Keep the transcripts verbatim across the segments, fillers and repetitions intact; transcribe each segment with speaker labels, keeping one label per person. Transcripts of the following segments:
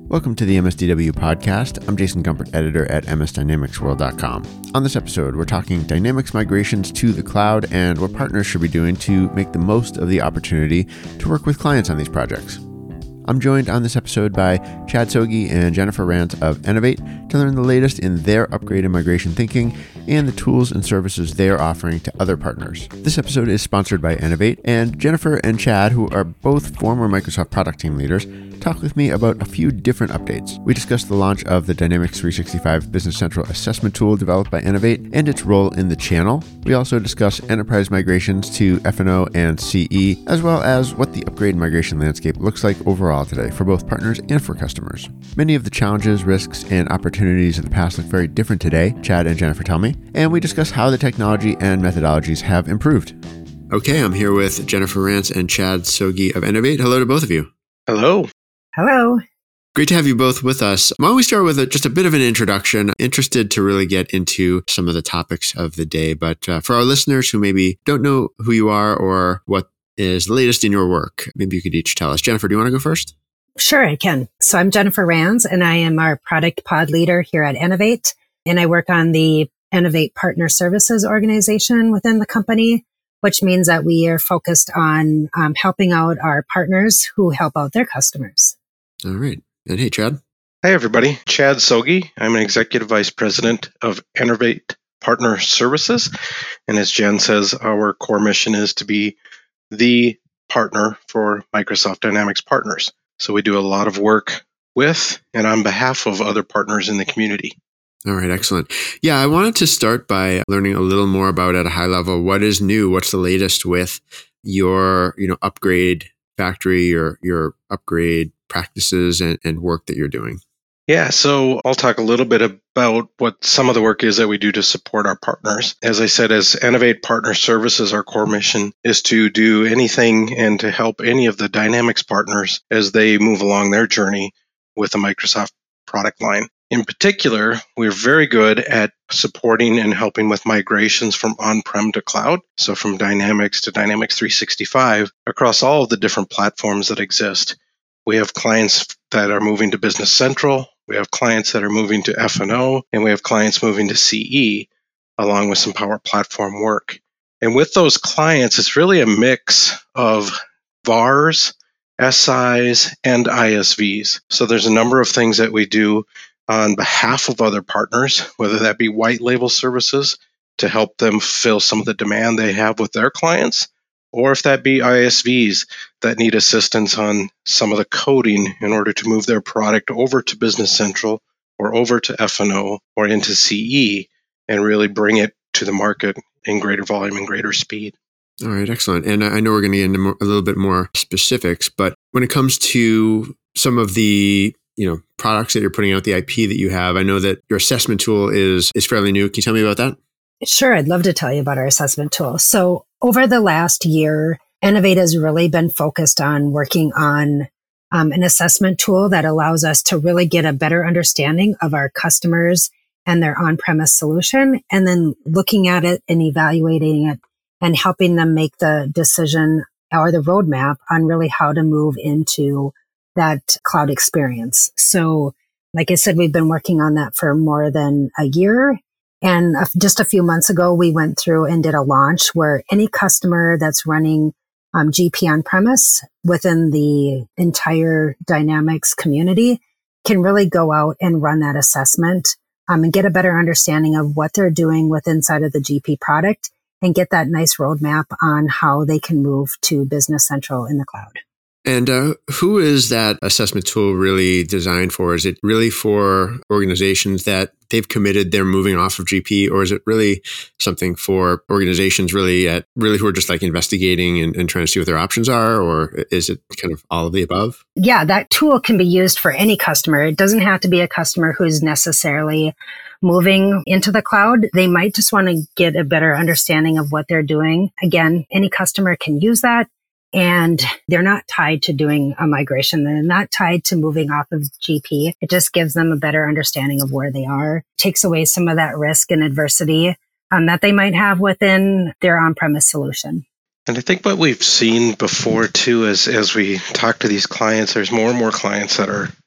Speaker 1: Welcome to the M S D W podcast. I'm Jason Gumpert, editor at m s dynamics world dot com. On this episode, we're talking Dynamics migrations to the cloud and what partners should be doing to make the most of the opportunity to work with clients on these projects. I'm joined on this episode by Chad Sogi and Jennifer Rance of Ennovate to learn the latest in their upgrade and migration thinking and the tools and services they are offering to other partners. This episode is sponsored by Ennovate, and Jennifer and Chad, who are both former Microsoft product team leaders, talk with me about a few different updates. We discussed the launch of the Dynamics three sixty-five Business Central assessment tool developed by Ennovate and its role in the channel. We also discuss enterprise migrations to F and O and C E, as well as what the upgrade and migration landscape looks like overall today for both partners and for customers. Many of the challenges, risks, and opportunities of the past look very different today, Chad and Jennifer tell me, and we discuss how the technology and methodologies have improved. Okay, I'm here with Jennifer Rance and Chad Sogi of Ennovate. Hello to both of you.
Speaker 2: Hello.
Speaker 3: Hello.
Speaker 1: Great to have you both with us. Why don't we start with a, just a bit of an introduction? Interested to really get into some of the topics of the day, but uh, for our listeners who maybe don't know who you are or what is the latest in your work, maybe you could each tell us. Jennifer, do you want to go first?
Speaker 3: Sure, I can. So I'm Jennifer Rance, and I am our product pod leader here at Ennovate, and I work on the Ennovate Partner Services organization within the company, which means that we are focused on um, helping out our partners who help out their customers.
Speaker 1: All right. And hey, Chad.
Speaker 2: Hi, everybody. Chad Sogi. I'm an executive vice president of Ennovate Partner Services. And as Jen says, our core mission is to be the partner for Microsoft Dynamics partners. So we do a lot of work with and on behalf of other partners in the community.
Speaker 1: All right, excellent. Yeah, I wanted to start by learning a little more about, at a high level, what is new, what's the latest with your, you know, upgrade factory, your your upgrade practices and, and work that you're doing.
Speaker 2: Yeah, so I'll talk a little bit about what some of the work is that we do to support our partners. As I said, as Ennovate Partner Services, our core mission is to do anything and to help any of the Dynamics partners as they move along their journey with the Microsoft product line. In particular, we're very good at supporting and helping with migrations from on-prem to cloud, so from Dynamics to Dynamics three sixty-five across all of the different platforms that exist. We have clients that are moving to Business Central, we have clients that are moving to F and O, and we have clients moving to C E, along with some Power Platform work. And with those clients, it's really a mix of V A Rs, S Is, and I S Vs. So there's a number of things that we do on behalf of other partners, whether that be white label services to help them fill some of the demand they have with their clients, or if that be I S Vs that need assistance on some of the coding in order to move their product over to Business Central or over to F and O or into C E and really bring it to the market in greater volume and greater speed.
Speaker 1: All right, excellent. And I know we're going to get into more, a little bit more specifics, but when it comes to some of the you know products that you're putting out, the I P that you have, I know that your assessment tool is is fairly new. Can you tell me about that?
Speaker 3: Sure, I'd love to tell you about our assessment tool. So over the last year, Ennovate has really been focused on working on um, an assessment tool that allows us to really get a better understanding of our customers and their on-premise solution, and then looking at it and evaluating it and helping them make the decision or the roadmap on really how to move into that cloud experience. So like I said, we've been working on that for more than a year. And just a few months ago, we went through and did a launch where any customer that's running um, G P on-premise within the entire Dynamics community can really go out and run that assessment um, and get a better understanding of what they're doing with inside of the G P product and get that nice roadmap on how they can move to Business Central in the cloud.
Speaker 1: And uh, who is that assessment tool really designed for? Is it really for organizations that they've committed they're moving off of G P, or is it really something for organizations really at really who are just like investigating and, and trying to see what their options are, or is it kind of all of the above?
Speaker 3: Yeah, that tool can be used for any customer. It doesn't have to be a customer who's necessarily moving into the cloud. They might just want to get a better understanding of what they're doing. Again, any customer can use that. And they're not tied to doing a migration. They're not tied to moving off of G P. It just gives them a better understanding of where they are, takes away some of that risk and adversity um, that they might have within their on-premise solution.
Speaker 2: And I think what we've seen before too is as we talk to these clients, there's more and more clients that are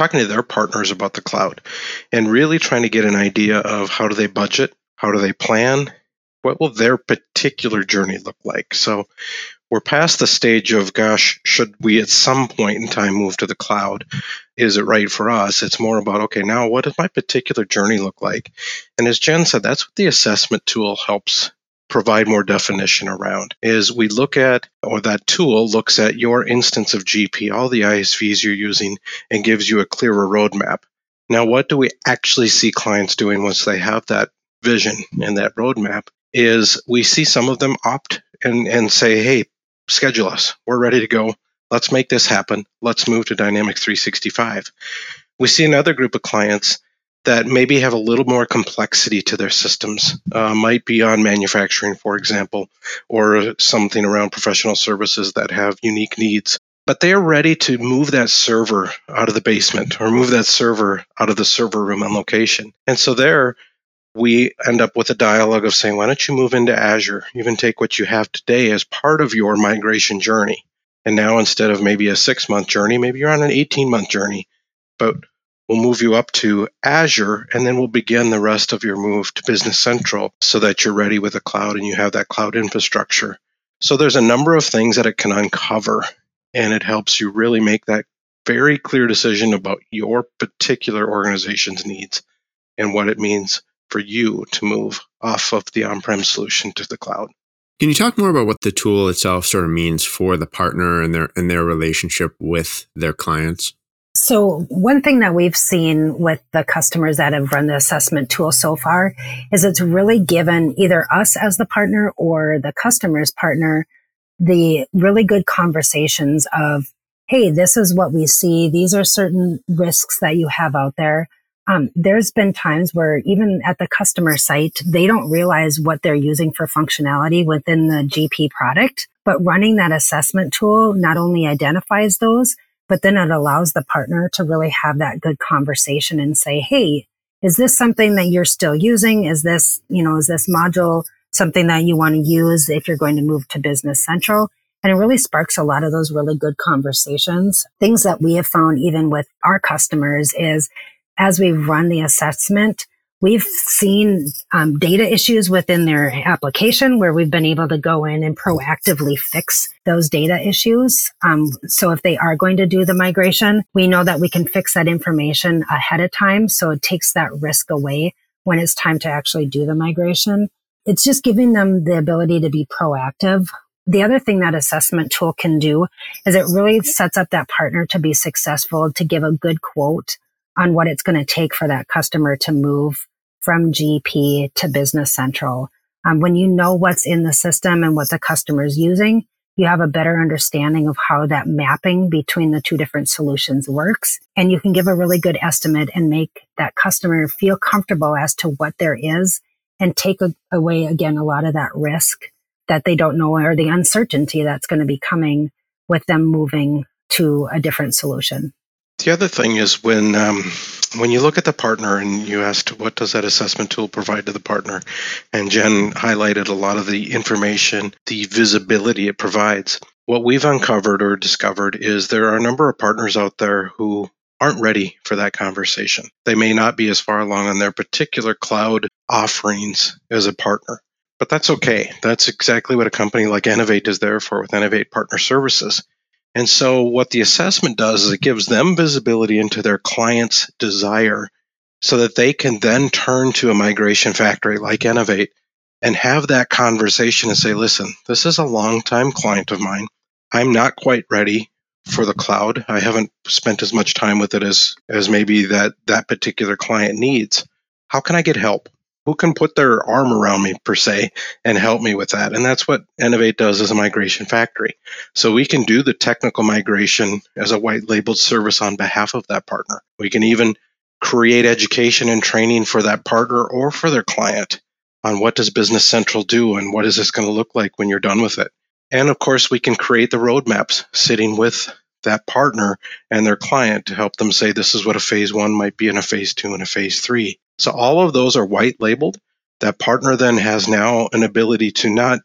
Speaker 2: talking to their partners about the cloud and really trying to get an idea of how do they budget, how do they plan, what will their particular journey look like. So we're past the stage of, gosh, should we at some point in time move to the cloud? Is it right for us? It's more about, okay, now what does my particular journey look like? And as Jen said, that's what the assessment tool helps provide more definition around, is we look at, or that tool looks at your instance of G P, all the I S Vs you're using, and gives you a clearer roadmap. Now, what do we actually see clients doing once they have that vision and that roadmap is we see some of them opt and, and say, hey, schedule us. We're ready to go. Let's make this happen. Let's move to Dynamics three sixty-five. We see another group of clients that maybe have a little more complexity to their systems, uh, might be on manufacturing, for example, or something around professional services that have unique needs. But they are ready to move that server out of the basement or move that server out of the server room on location. And so there, we end up with a dialogue of saying, why don't you move into Azure? Even take what you have today as part of your migration journey. And now instead of maybe a six-month journey, maybe you're on an eighteen-month journey. But we'll move you up to Azure, and then we'll begin the rest of your move to Business Central so that you're ready with the cloud and you have that cloud infrastructure. So there's a number of things that it can uncover, and it helps you really make that very clear decision about your particular organization's needs and what it means for you to move off of the on-prem solution to the cloud.
Speaker 1: Can you talk more about what the tool itself sort of means for the partner and their and their relationship with their clients?
Speaker 3: So one thing that we've seen with the customers that have run the assessment tool so far is it's really given either us as the partner or the customer's partner the really good conversations of, hey, this is what we see. These are certain risks that you have out there. Um, there's been times where even at the customer site, they don't realize what they're using for functionality within the G P product, but running that assessment tool not only identifies those, but then it allows the partner to really have that good conversation and say, hey, is this something that you're still using? Is this, you know, is this module something that you want to use if you're going to move to Business Central? And it really sparks a lot of those really good conversations. Things that we have found even with our customers is as we've run the assessment, we've seen um, data issues within their application where we've been able to go in and proactively fix those data issues. Um, so if they are going to do the migration, we know that we can fix that information ahead of time. So it takes that risk away when it's time to actually do the migration. It's just giving them the ability to be proactive. The other thing that assessment tool can do is it really sets up that partner to be successful, to give a good quote on what it's going to take for that customer to move from G P to Business Central. Um, when you know what's in the system and what the customer is using, you have a better understanding of how that mapping between the two different solutions works. And you can give a really good estimate and make that customer feel comfortable as to what there is and take a, away, again, a lot of that risk that they don't know or the uncertainty that's going to be coming with them moving to a different solution.
Speaker 2: The other thing is when um, when you look at the partner and you asked what does that assessment tool provide to the partner, and Jen highlighted a lot of the information, the visibility it provides. What we've uncovered or discovered is there are a number of partners out there who aren't ready for that conversation. They may not be as far along on their particular cloud offerings as a partner, but that's okay. That's exactly what a company like Innovate is there for with Innovate Partner Services. And so what the assessment does is it gives them visibility into their client's desire so that they can then turn to a migration factory like Innovate and have that conversation and say, listen, this is a longtime client of mine. I'm not quite ready for the cloud. I haven't spent as much time with it as, as maybe that, that particular client needs. How can I get help? Who can put their arm around me, per se, and help me with that? And that's what Innovate does as a migration factory. So we can do the technical migration as a white labeled service on behalf of that partner. We can even create education and training for that partner or for their client on what does Business Central do and what is this going to look like when you're done with it. And of course, we can create the roadmaps sitting with that partner and their client to help them say this is what a phase one might be and a phase two and a phase three. So all of those are white labeled. That partner then has now an ability to not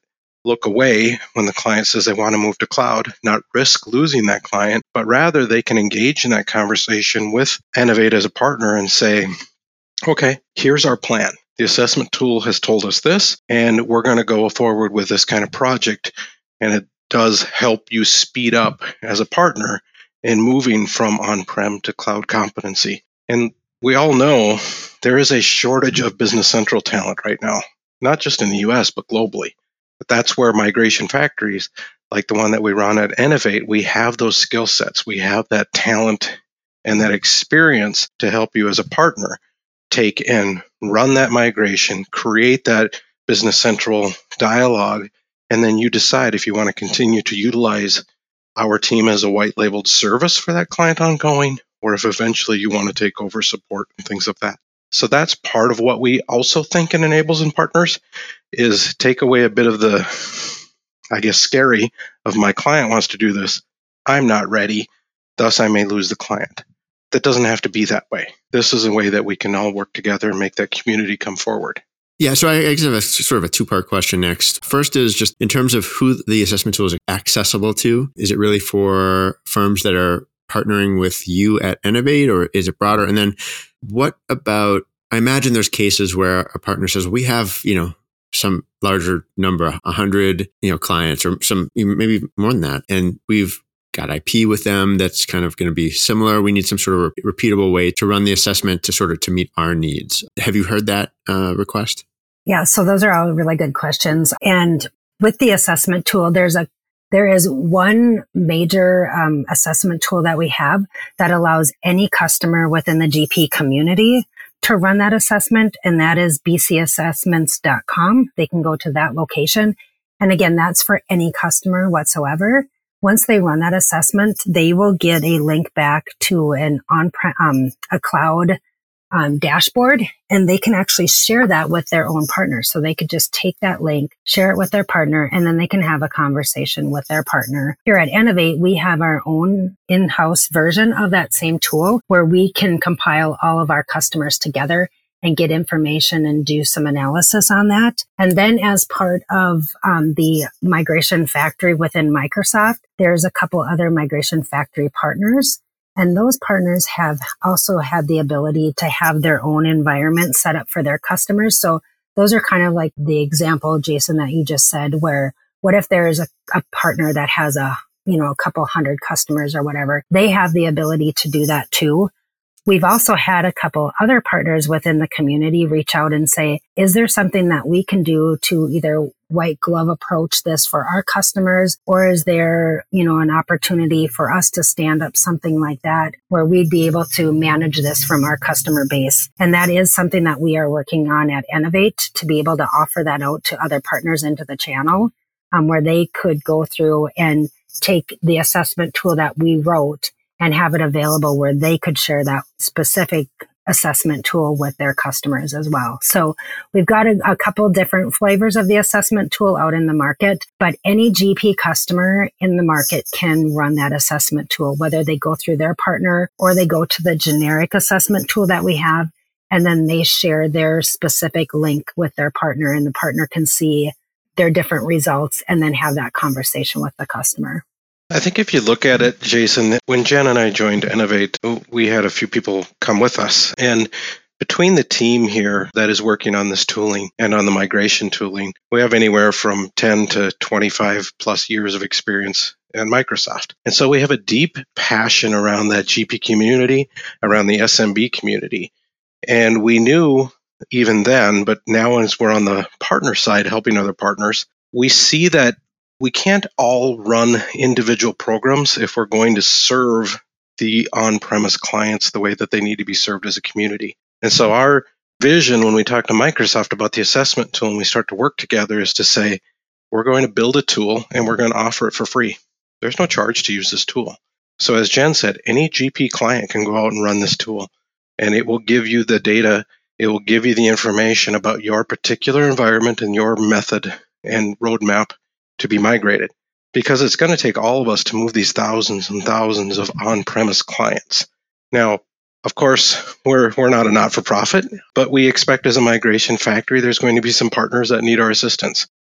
Speaker 2: look away when the client says they want to move to cloud, not risk losing that client, but rather they can engage in that conversation with Enavate as a partner and say, okay, here's our plan. The assessment tool has told us this, and we're going to go forward with this kind of project. And it does help you speed up as a partner in moving from on-prem to cloud competency. And we all know there is a shortage of Business Central talent right now, not just in the U S, but globally. But that's where migration factories, like the one that we run at Enavate, we have those skill sets. We have that talent and that experience to help you as a partner take and run that migration, create that Business Central dialogue, and then you decide if you want to continue to utilize our team as a white labeled service for that client ongoing, or if eventually you want to take over support and things of that. So that's part of what we also think in enables and partners is take away a bit of the, I guess, scary of my client wants to do this. I'm not ready, thus I may lose the client. That doesn't have to be that way. This is a way that we can all work together and make that community come forward.
Speaker 1: Yeah, so I, I have a sort of a two-part question next. First is just in terms of who the assessment tool is accessible to. Is it really for firms that are partnering with you at Enavate, or is it broader? And then what about, I imagine there's cases where a partner says, we have, you know, some larger number, one hundred, you know, clients or some, maybe more than that. And we've got I P with them that's kind of going to be similar. We need some sort of re- repeatable way to run the assessment to sort of to meet our needs. Have you heard that uh, request?
Speaker 3: Yeah, so those are all really good questions. And with the assessment tool, there's a there is one major um, assessment tool that we have that allows any customer within the G P community to run that assessment, and that is b c assessments dot com. They can go to that location. And again, that's for any customer whatsoever. Once they run that assessment, they will get a link back to an on um, a cloud um, dashboard, and they can actually share that with their own partners. So they could just take that link, share it with their partner, and then they can have a conversation with their partner. Here at Enavate, we have our own in-house version of that same tool where we can compile all of our customers together and get information and do some analysis on that. And then as part of um, the migration factory within Microsoft, there's a couple other migration factory partners. And those partners have also had the ability to have their own environment set up for their customers. So those are kind of like the example, Jason, that you just said, where what if there is a, a partner that has a, you know, a couple hundred customers or whatever, they have the ability to do that too. We've also had a couple other partners within the community reach out and say, is there something that we can do to either white glove approach this for our customers, or is there, you know, an opportunity for us to stand up something like that where we'd be able to manage this from our customer base? And that is something that we are working on at Enavate to be able to offer that out to other partners into the channel, um, where they could go through and take the assessment tool that we wrote and have it available where they could share that specific assessment tool with their customers as well. So we've got a, a couple different flavors of the assessment tool out in the market, but any G P customer in the market can run that assessment tool, whether they go through their partner or they go to the generic assessment tool that we have, and then they share their specific link with their partner, and the partner can see their different results and then have that conversation with the customer.
Speaker 2: I think if you look at it, Jason, when Jen and I joined Enavate, we had a few people come with us. And between the team here that is working on this tooling and on the migration tooling, we have anywhere from ten to twenty-five plus years of experience at Microsoft. And so we have a deep passion around that G P community, around the S M B community. And we knew even then, but now as we're on the partner side helping other partners, we see that we can't all run individual programs if we're going to serve the on-premise clients the way that they need to be served as a community. And so our vision when we talk to Microsoft about the assessment tool and we start to work together is to say, we're going to build a tool and we're going to offer it for free. There's no charge to use this tool. So as Jen said, any G P client can go out and run this tool, and it will give you the data. It will give you the information about your particular environment and your method and roadmap to be migrated, because it's going to take all of us to move these thousands and thousands of on-premise clients. Now, of course, we're we're not a not-for-profit, but we expect as a migration factory, there's going to be some partners that need our assistance.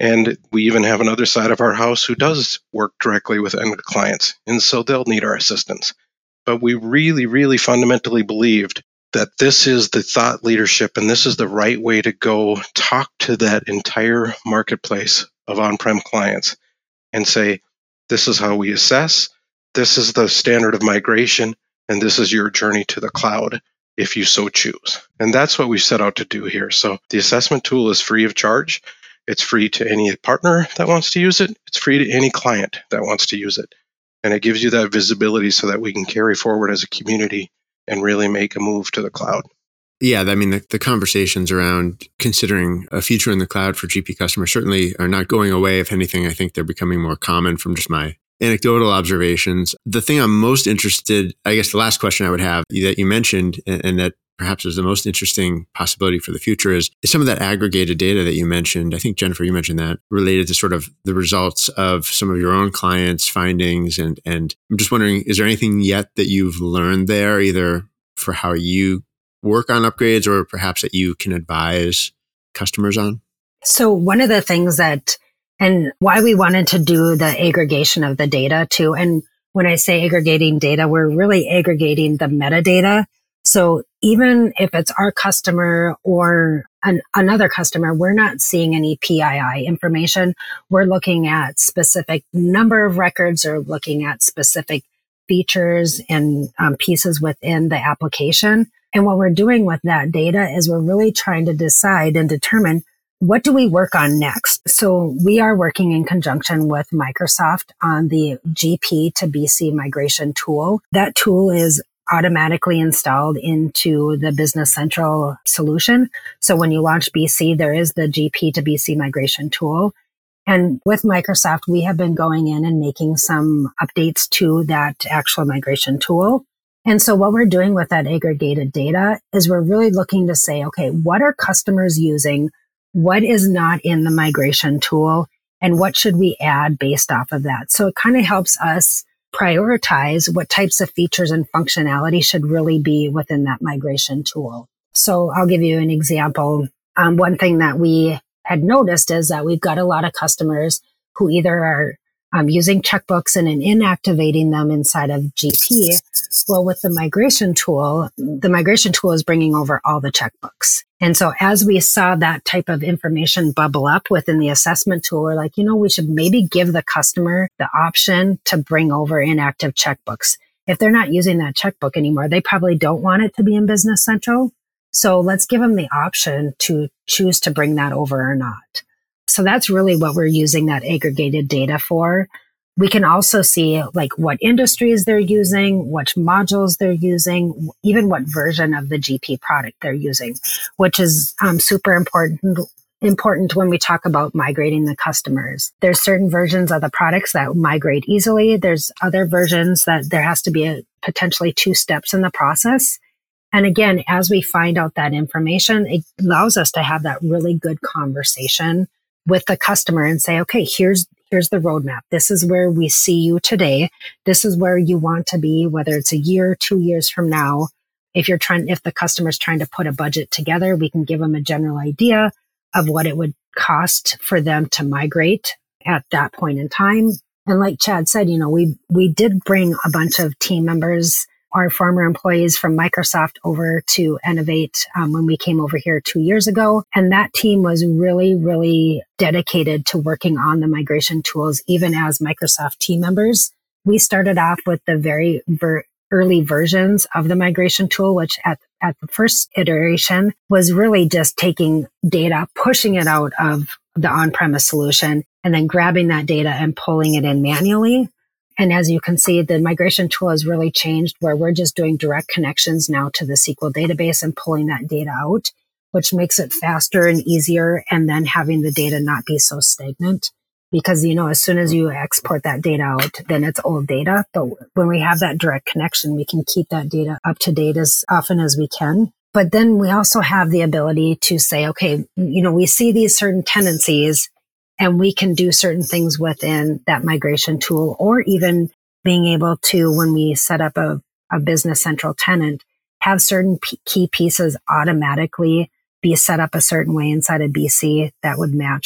Speaker 2: And we even have another side of our house who does work directly with end clients. And so they'll need our assistance. But we really, really fundamentally believed that this is the thought leadership and this is the right way to go talk to that entire marketplace of on-prem clients and say, this is how we assess, this is the standard of migration, and this is your journey to the cloud if you so choose. And that's what we set out to do here. So the assessment tool is free of charge. It's free to any partner that wants to use it. It's free to any client that wants to use it. And it gives you that visibility so that we can carry forward as a community and really make a move to the cloud.
Speaker 1: Yeah, I mean, the, the conversations around considering a future in the cloud for G P customers certainly are not going away. If anything, I think they're becoming more common from just my anecdotal observations. The thing I'm most interested, I guess the last question I would have that you mentioned, and, and that perhaps is the most interesting possibility for the future is, is some of that aggregated data that you mentioned. I think, Jennifer, you mentioned that related to sort of the results of some of your own clients' findings. And, and I'm just wondering, is there anything yet that you've learned there, either for how you work on upgrades or perhaps that you can advise customers on?
Speaker 3: So one of the things that, and why we wanted to do the aggregation of the data too, and when I say aggregating data, we're really aggregating the metadata. So even if it's our customer or an, another customer, we're not seeing any P I I information. We're looking at specific number of records or looking at specific features and um, pieces within the application. And what we're doing with that data is we're really trying to decide and determine, what do we work on next? So we are working in conjunction with Microsoft on the G P to B C migration tool. That tool is automatically installed into the Business Central solution. So when you launch B C, there is the G P to B C migration tool. And with Microsoft, we have been going in and making some updates to that actual migration tool. And so what we're doing with that aggregated data is we're really looking to say, okay, what are customers using? What is not in the migration tool? And what should we add based off of that? So it kind of helps us prioritize what types of features and functionality should really be within that migration tool. So I'll give you an example. Um, one thing that we had noticed is that we've got a lot of customers who either are um, using checkbooks and inactivating them inside of G P. Well, with the migration tool, the migration tool is bringing over all the checkbooks. And so as we saw that type of information bubble up within the assessment tool, we're like, you know, we should maybe give the customer the option to bring over inactive checkbooks. If they're not using that checkbook anymore, they probably don't want it to be in Business Central. So let's give them the option to choose to bring that over or not. So that's really what we're using that aggregated data for. We can also see like what industries they're using, what modules they're using, even what version of the G P product they're using, which is um, super important important when we talk about migrating the customers. There's certain versions of the products that migrate easily. There's other versions that there has to be a, potentially two steps in the process. And again, as we find out that information, it allows us to have that really good conversation with the customer and say, okay, here's here's the roadmap. This is where we see you today. This is where you want to be, whether it's a year, two years from now. If you're trying, if the customer's trying to put a budget together, we can give them a general idea of what it would cost for them to migrate at that point in time. And like Chad said, you know, we we did bring a bunch of team members, our former employees from Microsoft, over to Innovate um, when we came over here two years ago. And that team was really, really dedicated to working on the migration tools, even as Microsoft team members. We started off with the very ver- early versions of the migration tool, which at, at the first iteration was really just taking data, pushing it out of the on-premise solution, and then grabbing that data and pulling it in manually. And as you can see, the migration tool has really changed where we're just doing direct connections now to the S Q L database and pulling that data out, which makes it faster and easier. And then having the data not be so stagnant because, you know, as soon as you export that data out, then it's old data. But when we have that direct connection, we can keep that data up to date as often as we can. But then we also have the ability to say, okay, you know, we see these certain tendencies and we can do certain things within that migration tool, or even being able to, when we set up a, a Business Central tenant, have certain p- key pieces automatically be set up a certain way inside of B C that would match what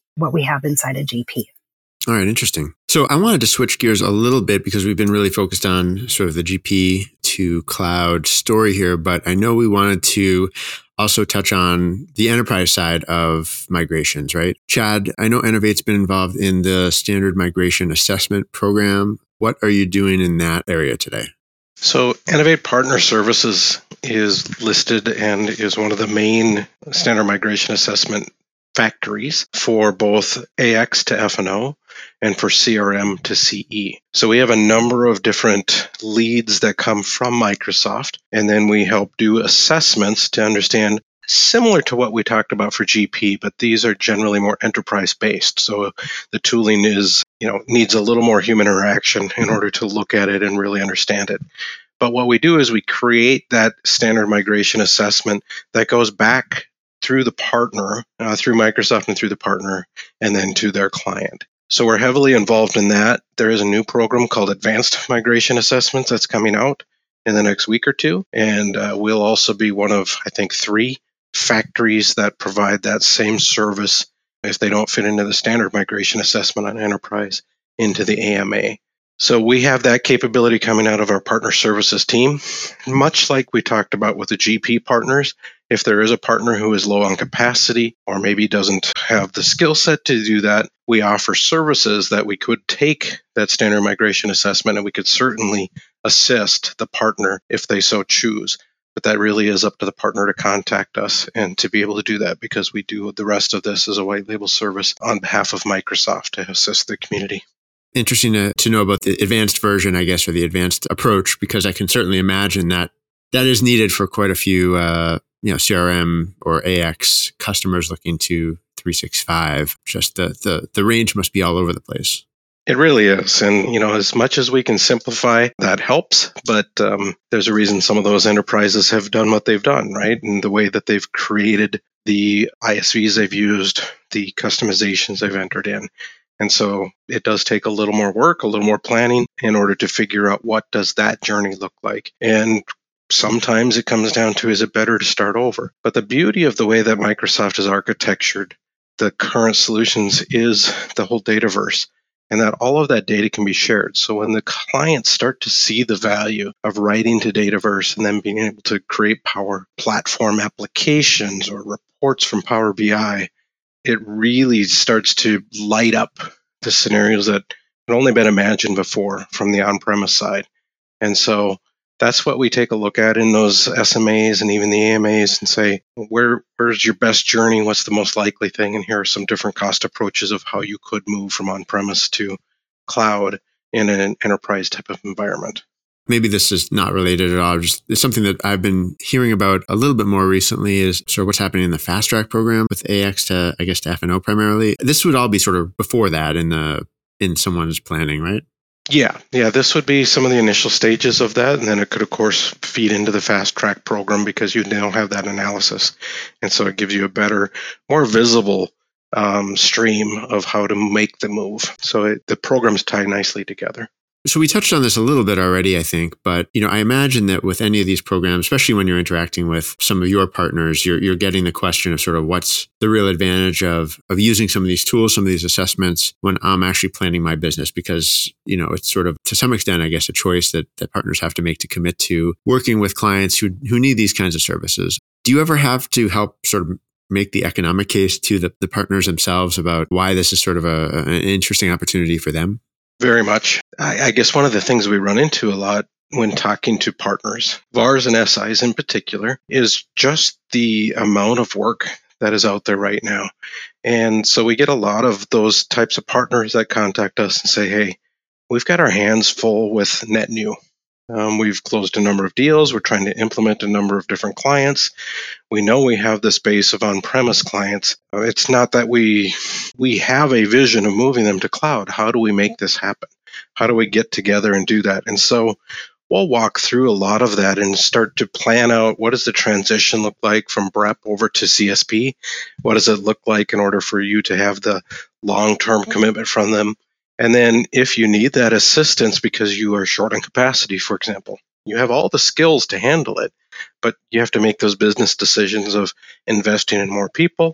Speaker 3: what we have inside of G P.
Speaker 1: All right, interesting. So I wanted to switch gears a little bit because we've been really focused on sort of the G P to cloud story here, but I know we wanted to also touch on the enterprise side of migrations, right? Chad, I know Enovate's been involved in the standard migration assessment program. What are you doing in that area today?
Speaker 2: So Enovate Partner Services is listed and is one of the main standard migration assessment factories for both A X to F and O and for C R M to C E. So we have a number of different leads that come from Microsoft, and then we help do assessments to understand, similar to what we talked about for G P, but these are generally more enterprise based. So the tooling is, you know, needs a little more human interaction in order to look at it and really understand it. But what we do is we create that standard migration assessment that goes back through the partner, uh, through Microsoft and through the partner, and then to their client. So we're heavily involved in that. There is a new program called Advanced Migration Assessments that's coming out in the next week or two. And uh, we'll also be one of, I think, three factories that provide that same service if they don't fit into the standard migration assessment on enterprise into the A M A. So we have that capability coming out of our partner services team. Much like we talked about with the G P partners, if there is a partner who is low on capacity or maybe doesn't have the skill set to do that, we offer services that we could take that standard migration assessment and we could certainly assist the partner if they so choose. But that really is up to the partner to contact us and to be able to do that, because we do the rest of this as a white label service on behalf of Microsoft to assist the community.
Speaker 1: Interesting to, to know about the advanced version, I guess, or the advanced approach, because I can certainly imagine that that is needed for quite a few, uh, you know, C R M or A X customers looking to three sixty-five. Just the, the the range must be all over the place.
Speaker 2: It really is. And, you know, as much as we can simplify, that helps. But um, there's a reason some of those enterprises have done what they've done, right? And the way that they've created the I S Vs they've used, the customizations they've entered in. And so it does take a little more work, a little more planning in order to figure out what does that journey look like. And sometimes it comes down to, is it better to start over? But the beauty of the way that Microsoft has architectured the current solutions is the whole Dataverse, and that all of that data can be shared. So when the clients start to see the value of writing to Dataverse and then being able to create Power Platform applications or reports from Power B I, it really starts to light up the scenarios that had only been imagined before from the on-premise side. And so that's what we take a look at in those S M As and even the A M As and say, where where's your best journey? What's the most likely thing? And here are some different cost approaches of how you could move from on-premise to cloud in an enterprise type of environment.
Speaker 1: Maybe this is not related at all. Just it's something that I've been hearing about a little bit more recently is sort of what's happening in the fast track program with A X to, I guess, to F and O primarily. This would all be sort of before that in the in someone's planning, right?
Speaker 2: Yeah, yeah. This would be some of the initial stages of that, and then it could, of course, feed into the fast track program because you now have that analysis, and so it gives you a better, more visible um, stream of how to make the move. So it, the programs tie nicely together.
Speaker 1: So we touched on this a little bit already, I think, but you know, I imagine that with any of these programs, especially when you're interacting with some of your partners, you're you're getting the question of sort of what's the real advantage of of using some of these tools, some of these assessments when I'm actually planning my business, because you know, it's sort of to some extent, I guess, a choice that that partners have to make to commit to working with clients who who need these kinds of services. Do you ever have to help sort of make the economic case to the, the partners themselves about why this is sort of a, an interesting opportunity for them?
Speaker 2: Very much. I, I guess one of the things we run into a lot when talking to partners, V A Rs and S Is in particular, is just the amount of work that is out there right now. And so we get a lot of those types of partners that contact us and say, hey, we've got our hands full with net new. Um, we've closed a number of deals. We're trying to implement a number of different clients. We know we have this base of on-premise clients. Uh, it's not that we we have a vision of moving them to cloud. How do we make this happen? How do we get together and do that? And so we'll walk through a lot of that and start to plan out, what does the transition look like from B R E P over to C S P? What does it look like in order for you to have the long-term commitment from them? And then if you need that assistance because you are short on capacity, for example, you have all the skills to handle it, but you have to make those business decisions of investing in more people,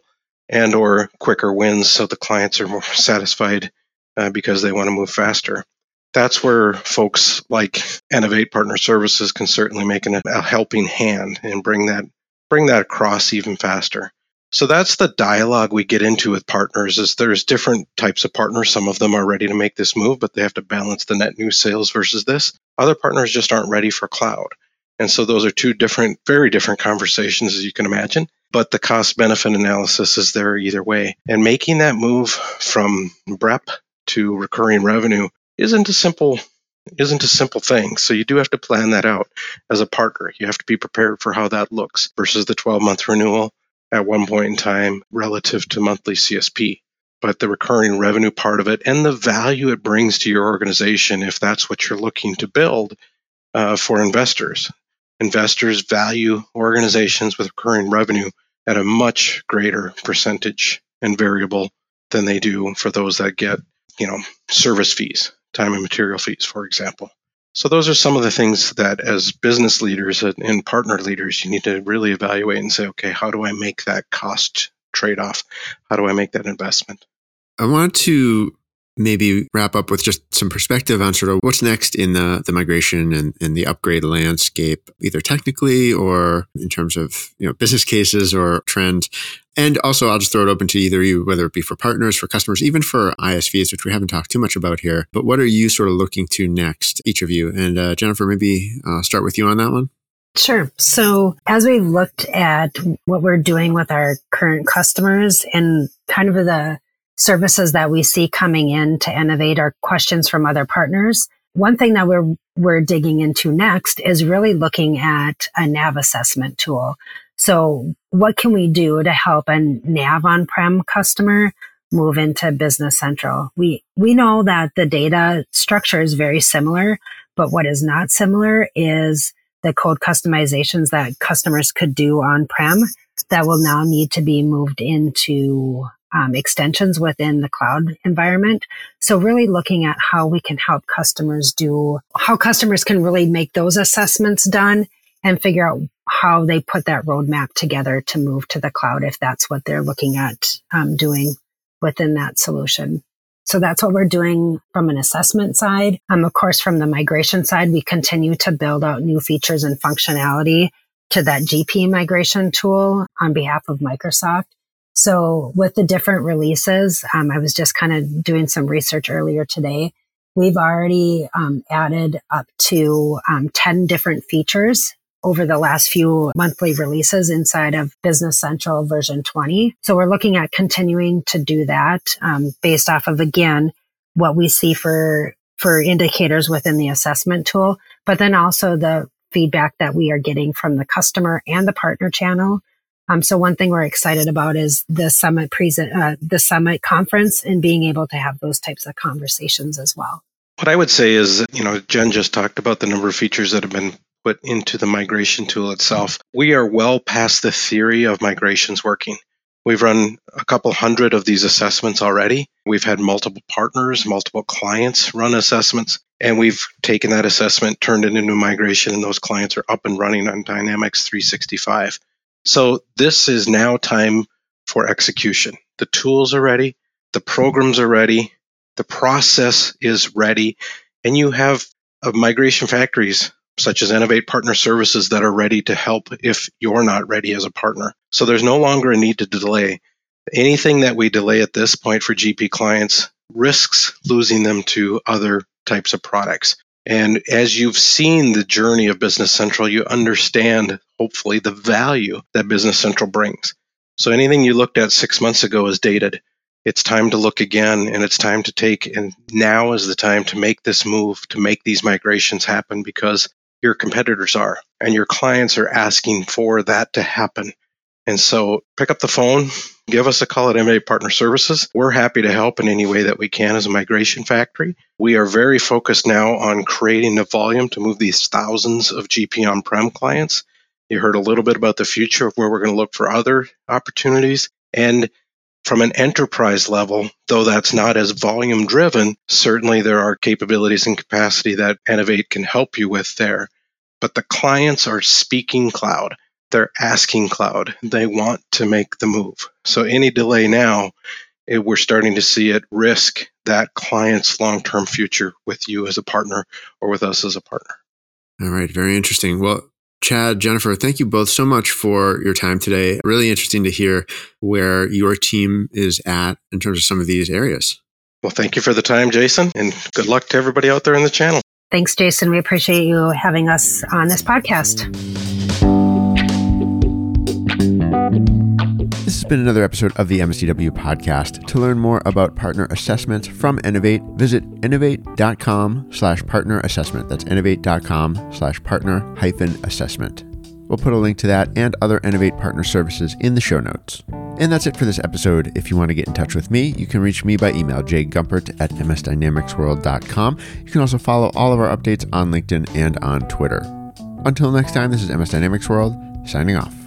Speaker 2: and or quicker wins so the clients are more satisfied uh, because they want to move faster. That's where folks like Innovate Partner Services can certainly make an, a helping hand and bring that bring that across even faster. So that's the dialogue we get into with partners. Is there's different types of partners. Some of them are ready to make this move, but they have to balance the net new sales versus this. Other partners just aren't ready for cloud. And so those are two different, very different conversations, as you can imagine. But the cost benefit analysis is there either way. And making that move from B R E P to recurring revenue isn't a simple isn't a simple thing. So you do have to plan that out as a partner. You have to be prepared for how that looks versus the twelve-month renewal at one point in time relative to monthly C S P. But the recurring revenue part of it and the value it brings to your organization, if that's what you're looking to build uh, for investors. Investors value organizations with recurring revenue at a much greater percentage and variable than they do for those that get, you know, service fees, time and material fees, for example. So those are some of the things that as business leaders and partner leaders, you need to really evaluate and say, okay, how do I make that cost trade-off? How do I make that investment?
Speaker 1: I want to maybe wrap up with just some perspective on sort of what's next in the, the migration and, and the upgrade landscape, either technically or in terms of, you know, business cases or trends. And also, I'll just throw it open to either of you, whether it be for partners, for customers, even for I S Vs, which we haven't talked too much about here. But what are you sort of looking to next, each of you? And uh, Jennifer, maybe uh, start with you on that one.
Speaker 3: Sure. So as we looked at what we're doing with our current customers and kind of the services that we see coming in to Innovate or questions from other partners, one thing that we're we're digging into next is really looking at a N A V assessment tool. So what can we do to help a N A V on-prem customer move into Business Central? We we know that the data structure is very similar, but what is not similar is the code customizations that customers could do on-prem that will now need to be moved into um, extensions within the cloud environment. So really looking at how we can help customers do, how customers can really make those assessments done and figure out how they put that roadmap together to move to the cloud if that's what they're looking at um, doing within that solution. So that's what we're doing from an assessment side. Um, of course, from the migration side, we continue to build out new features and functionality to that G P migration tool on behalf of Microsoft. So with the different releases, um, I was just kind of doing some research earlier today. We've already um, added up to um, ten different features over the last few monthly releases inside of Business Central version twenty. So we're looking at continuing to do that um, based off of, again, what we see for, for indicators within the assessment tool, but then also the feedback that we are getting from the customer and the partner channel. Um, so one thing we're excited about is the summit present, uh, the summit conference and being able to have those types of conversations as well.
Speaker 2: What I would say is, you know, Jen just talked about the number of features that have been put into the migration tool itself. We are well past the theory of migrations working. We've run a couple hundred of these assessments already. We've had multiple partners, multiple clients run assessments, and we've taken that assessment, turned it into a migration, and those clients are up and running on Dynamics three sixty-five. So this is now time for execution. The tools are ready, the programs are ready, the process is ready, and you have uh, migration factories such as Innovate Partner Services that are ready to help if you're not ready as a partner. So there's no longer a need to delay. Anything that we delay at this point for G P clients risks losing them to other types of products. And as you've seen the journey of Business Central, you understand, hopefully, the value that Business Central brings. So anything you looked at six months ago is dated. It's time to look again, and it's time to take, and now is the time to make this move, to make these migrations happen, because your competitors are, and your clients are asking for that to happen. And so pick up the phone, give us a call at Innovate Partner Services. We're happy to help in any way that we can as a migration factory. We are very focused now on creating the volume to move these thousands of G P on-prem clients. You heard a little bit about the future of where we're going to look for other opportunities. And from an enterprise level, though that's not as volume driven, certainly there are capabilities and capacity that Innovate can help you with there. But the clients are speaking cloud. they're asking cloud. They want to make the move. So any delay now, it, we're starting to see it risk that client's long-term future with you as a partner or with us as a partner.
Speaker 1: All right. Very interesting. Well, Chad, Jennifer, thank you both so much for your time today. Really interesting to hear where your team is at in terms of some of these areas.
Speaker 2: Well, thank you for the time, Jason, and good luck to everybody out there in the channel.
Speaker 3: Thanks, Jason. We appreciate you having us on this podcast.
Speaker 1: This has been another episode of the M S D W podcast. To learn more about partner assessments from Innovate, visit innovate.com slash partner assessment. That's innovate.com slash partner hyphen assessment. We'll put a link to that and other Innovate partner services in the show notes. And that's it for this episode. If you want to get in touch with me, you can reach me by email, jgumpert at m s dynamics world dot com. You can also follow all of our updates on LinkedIn and on Twitter. Until next time, this is M S Dynamics World, signing off.